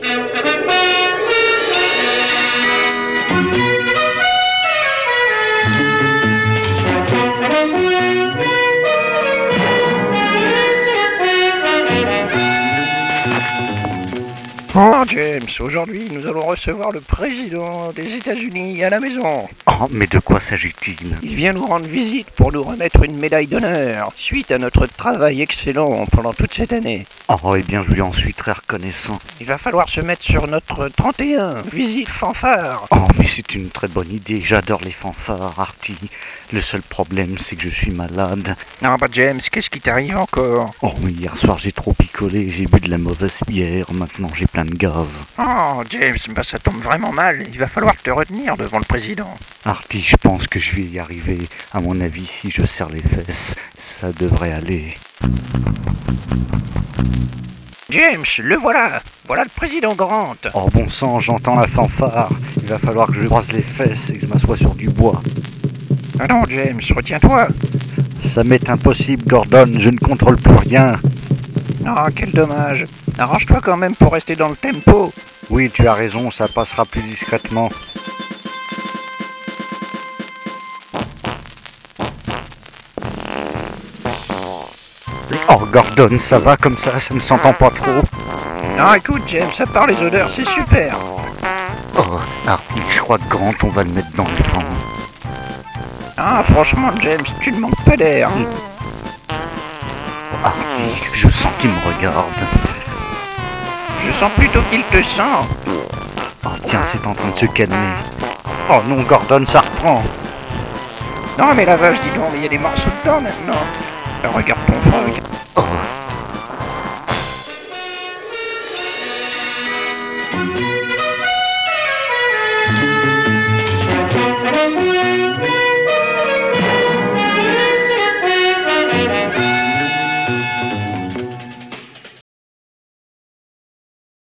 Oh James, aujourd'hui nous allons recevoir le président des États-Unis à la maison. Oh, mais de quoi s'agit-il? Il vient nous rendre visite pour nous remettre une médaille d'honneur, suite à notre travail excellent pendant toute cette année. Oh, eh bien, je lui en suis très reconnaissant. Il va falloir se mettre sur notre 31, visite fanfare. Oh, mais c'est une très bonne idée, j'adore les fanfares, Artie. Le seul problème, c'est que je suis malade. Ah bah James, qu'est-ce qui t'arrive encore? Oh, mais hier soir, j'ai trop picolé, j'ai bu de la mauvaise bière, maintenant j'ai plein de gaz. Oh James, bah ça tombe vraiment mal, il va falloir te retenir devant le président. Artie, je pense que je vais y arriver. À mon avis, si je serre les fesses, ça devrait aller. James, le voilà. Voilà le président Grant. Oh bon sang, j'entends la fanfare. Il va falloir que je croise les fesses et que je m'assoie sur du bois. Ah non James, retiens-toi. Ça m'est impossible, Gordon, je ne contrôle plus rien. Ah, quel dommage. Arrange-toi quand même pour rester dans le tempo. Oui, tu as raison, ça passera plus discrètement. Oh, Gordon, ça va comme ça ne s'entend pas trop. Non, écoute James, à part les odeurs, c'est super. Oh, Artie, je crois que Grant, on va le mettre dans le vent. Ah, franchement James, tu ne manques pas d'air. Oh, Artie, je sens qu'il me regarde. Je sens plutôt qu'il te sent. Oh, tiens, c'est en train de se calmer. Oh non, Gordon, ça reprend. Non mais la vache, dis donc, mais il y a des morceaux dedans maintenant. Regarde ton froc. Oh.